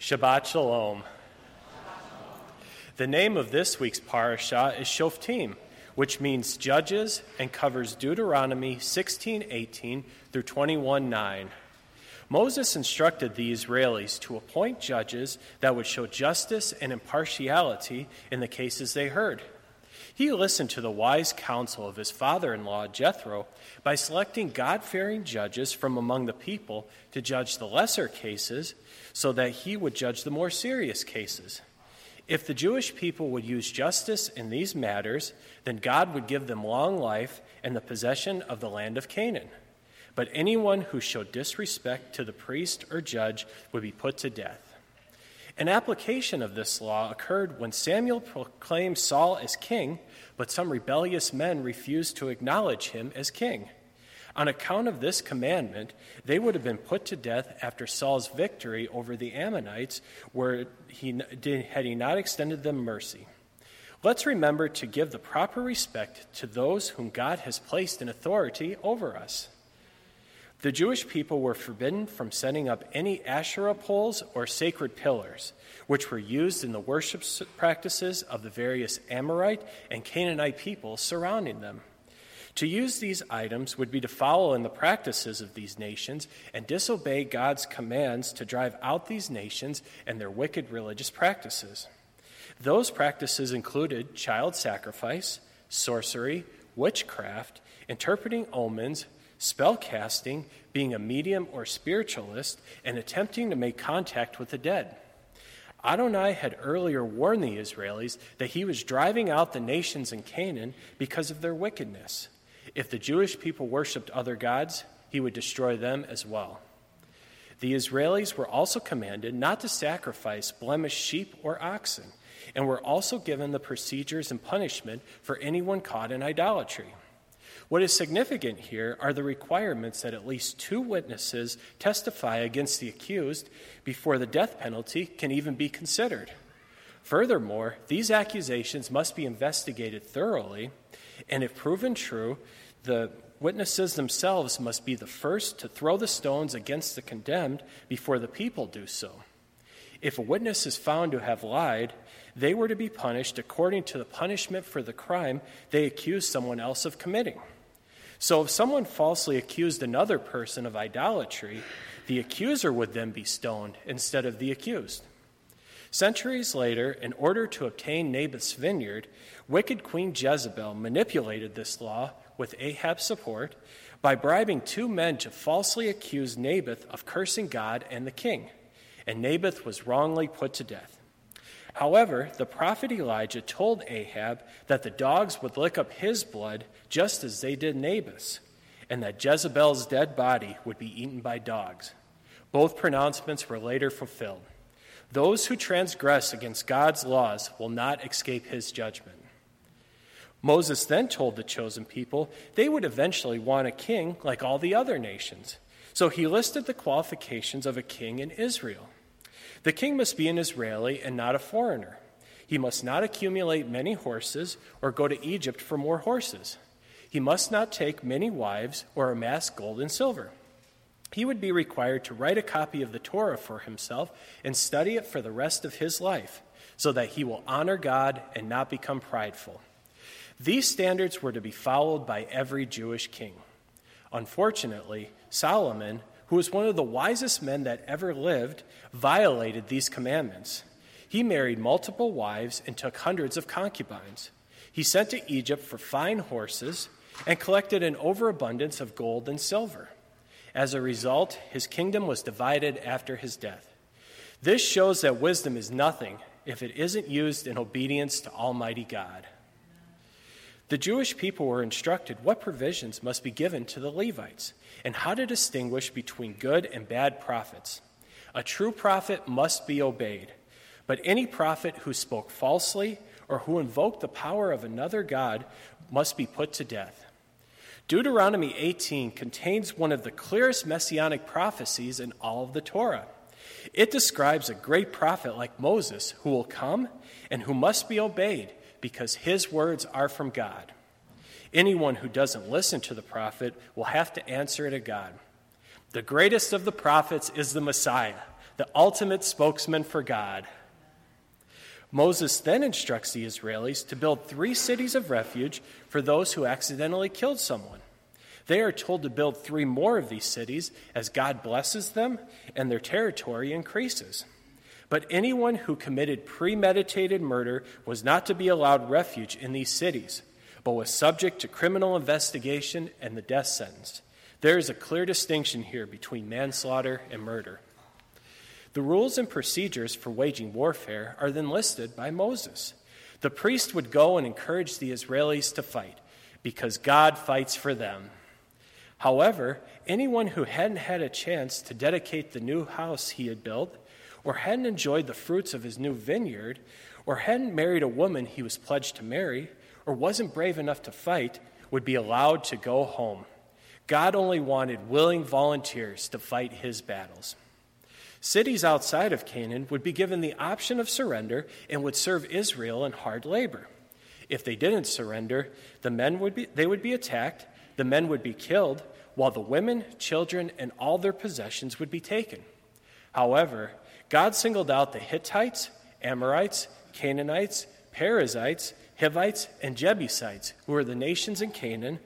Shabbat Shalom. The name of this week's parasha is Shoftim, which means judges and covers Deuteronomy 16:18 through 21:9. Moses instructed the Israelis to appoint judges that would show justice and impartiality in the cases they heard. He listened to the wise counsel of his father-in-law, Jethro, by selecting God-fearing judges from among the people to judge the lesser cases so that he would judge the more serious cases. If the Jewish people would use justice in these matters, then God would give them long life and the possession of the land of Canaan. But anyone who showed disrespect to the priest or judge would be put to death. An application of this law occurred when Samuel proclaimed Saul as king, but some rebellious men refused to acknowledge him as king. On account of this commandment, they would have been put to death after Saul's victory over the Ammonites, had he not extended them mercy. Let's remember to give the proper respect to those whom God has placed in authority over us. The Jewish people were forbidden from setting up any Asherah poles or sacred pillars, which were used in the worship practices of the various Amorite and Canaanite peoples surrounding them. To use these items would be to follow in the practices of these nations and disobey God's commands to drive out these nations and their wicked religious practices. Those practices included child sacrifice, sorcery, witchcraft, interpreting omens, spell casting, being a medium or spiritualist, and attempting to make contact with the dead. Adonai had earlier warned the Israelis that he was driving out the nations in Canaan because of their wickedness. If the Jewish people worshipped other gods, he would destroy them as well. The Israelis were also commanded not to sacrifice blemished sheep or oxen, and were also given the procedures and punishment for anyone caught in idolatry. What is significant here are the requirements that at least 2 witnesses testify against the accused before the death penalty can even be considered. Furthermore, these accusations must be investigated thoroughly, and if proven true, the witnesses themselves must be the first to throw the stones against the condemned before the people do so. If a witness is found to have lied, they were to be punished according to the punishment for the crime they accused someone else of committing. So if someone falsely accused another person of idolatry, the accuser would then be stoned instead of the accused. Centuries later, in order to obtain Naboth's vineyard, wicked Queen Jezebel manipulated this law with Ahab's support by bribing 2 men to falsely accuse Naboth of cursing God and the king, and Naboth was wrongly put to death. However, the prophet Elijah told Ahab that the dogs would lick up his blood just as they did Naboth's, and that Jezebel's dead body would be eaten by dogs. Both pronouncements were later fulfilled. Those who transgress against God's laws will not escape his judgment. Moses then told the chosen people they would eventually want a king like all the other nations. So he listed the qualifications of a king in Israel. The king must be an Israeli and not a foreigner. He must not accumulate many horses or go to Egypt for more horses. He must not take many wives or amass gold and silver. He would be required to write a copy of the Torah for himself and study it for the rest of his life, so that he will honor God and not become prideful. These standards were to be followed by every Jewish king. Unfortunately, Solomon, who was one of the wisest men that ever lived, violated these commandments. He married multiple wives and took hundreds of concubines. He sent to Egypt for fine horses and collected an overabundance of gold and silver. As a result, his kingdom was divided after his death. This shows that wisdom is nothing if it isn't used in obedience to Almighty God. The Jewish people were instructed what provisions must be given to the Levites and how to distinguish between good and bad prophets. A true prophet must be obeyed, but any prophet who spoke falsely or who invoked the power of another god must be put to death. Deuteronomy 18 contains one of the clearest messianic prophecies in all of the Torah. It describes a great prophet like Moses who will come and who must be obeyed because his words are from God. Anyone who doesn't listen to the prophet will have to answer to God. The greatest of the prophets is the Messiah, the ultimate spokesman for God. Moses then instructs the Israelis to build 3 cities of refuge for those who accidentally killed someone. They are told to build 3 more of these cities as God blesses them and their territory increases. But anyone who committed premeditated murder was not to be allowed refuge in these cities, but was subject to criminal investigation and the death sentence. There is a clear distinction here between manslaughter and murder. The rules and procedures for waging warfare are then listed by Moses. The priest would go and encourage the Israelis to fight because God fights for them. However, anyone who hadn't had a chance to dedicate the new house he had built, or hadn't enjoyed the fruits of his new vineyard, or hadn't married a woman he was pledged to marry, or wasn't brave enough to fight, would be allowed to go home. God only wanted willing volunteers to fight his battles. Cities outside of Canaan would be given the option of surrender and would serve Israel in hard labor. If they didn't surrender, they would be attacked, the men would be killed, while the women, children, and all their possessions would be taken. However, God singled out the Hittites, Amorites, Canaanites, Perizzites, Hivites, and Jebusites, who were the nations in Canaan,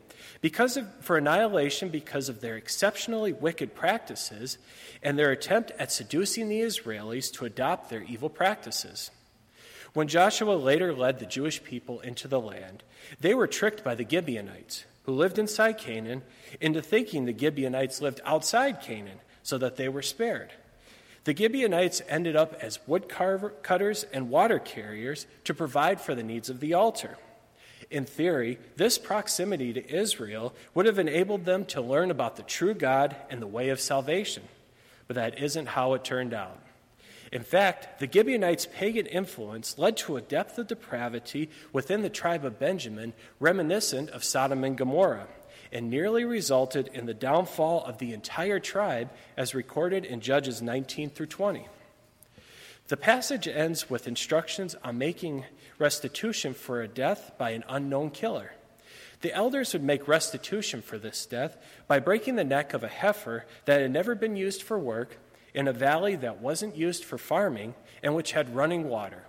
for annihilation because of their exceptionally wicked practices and their attempt at seducing the Israelis to adopt their evil practices. When Joshua later led the Jewish people into the land, they were tricked by the Gibeonites, who lived inside Canaan, into thinking the Gibeonites lived outside Canaan, so that they were spared. The Gibeonites ended up as woodcutters and water carriers to provide for the needs of the altar. In theory, this proximity to Israel would have enabled them to learn about the true God and the way of salvation, but that isn't how it turned out. In fact, the Gibeonites' pagan influence led to a depth of depravity within the tribe of Benjamin reminiscent of Sodom and Gomorrah, and nearly resulted in the downfall of the entire tribe as recorded in Judges 19 through 20. The passage ends with instructions on making restitution for a death by an unknown killer. The elders would make restitution for this death by breaking the neck of a heifer that had never been used for work in a valley that wasn't used for farming and which had running water.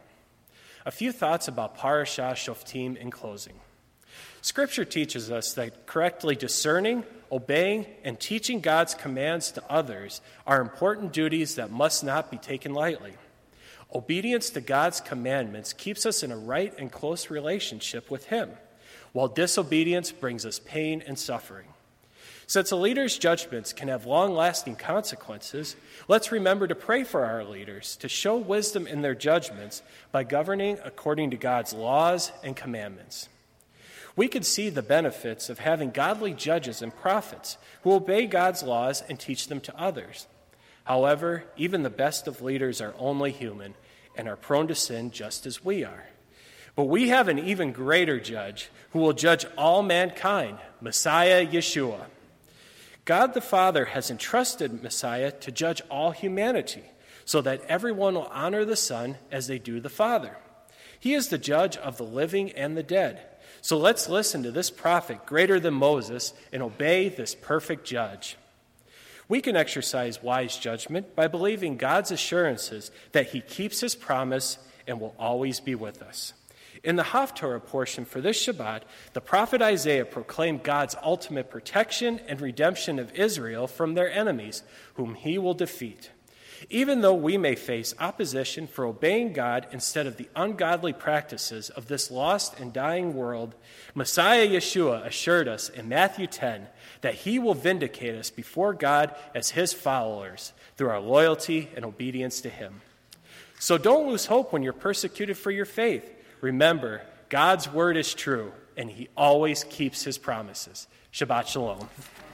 A few thoughts about Parashah Shoftim in closing. Scripture teaches us that correctly discerning, obeying, and teaching God's commands to others are important duties that must not be taken lightly. Obedience to God's commandments keeps us in a right and close relationship with Him, while disobedience brings us pain and suffering. Since a leader's judgments can have long-lasting consequences, let's remember to pray for our leaders to show wisdom in their judgments by governing according to God's laws and commandments. We could see the benefits of having godly judges and prophets who obey God's laws and teach them to others. However, even the best of leaders are only human and are prone to sin just as we are. But we have an even greater judge who will judge all mankind, Messiah Yeshua. God the Father has entrusted Messiah to judge all humanity so that everyone will honor the Son as they do the Father. He is the judge of the living and the dead. So let's listen to this prophet greater than Moses and obey this perfect judge. We can exercise wise judgment by believing God's assurances that He keeps His promise and will always be with us. In the Haftorah portion for this Shabbat, the prophet Isaiah proclaimed God's ultimate protection and redemption of Israel from their enemies, whom He will defeat. Even though we may face opposition for obeying God instead of the ungodly practices of this lost and dying world, Messiah Yeshua assured us in Matthew 10 that He will vindicate us before God as His followers through our loyalty and obedience to Him. So don't lose hope when you're persecuted for your faith. Remember, God's word is true, and He always keeps His promises. Shabbat Shalom.